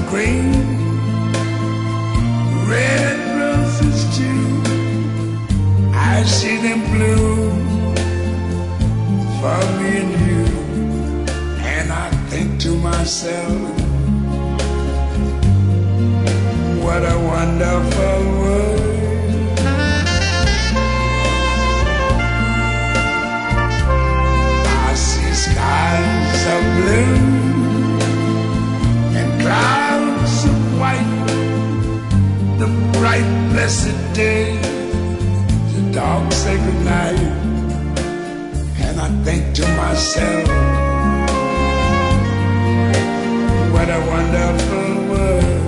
green, red roses too. I see them bloom for me and you, and I think to myself, what a wonderful world. I see skies of blue and clouds of white, the bright blessed day, the dark sacred night, and I think to myself, what a wonderful world.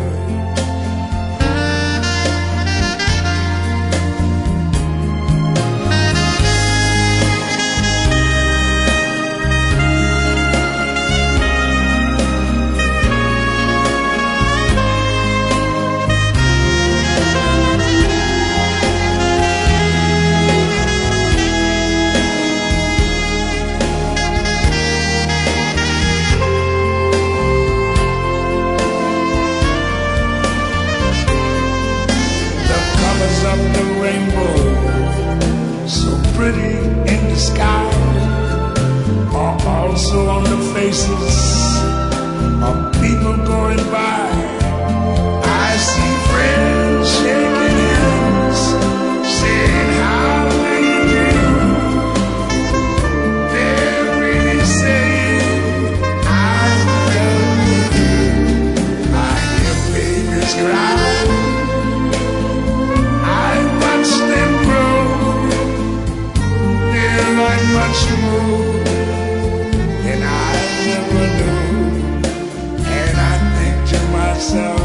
Of the rainbow, so pretty in the sky, are also on the faces of people going by. I see friends shaking hands, saying how do you do. They're really saying I love you. I hear babies cry, much more than I ever knew, and I think to myself,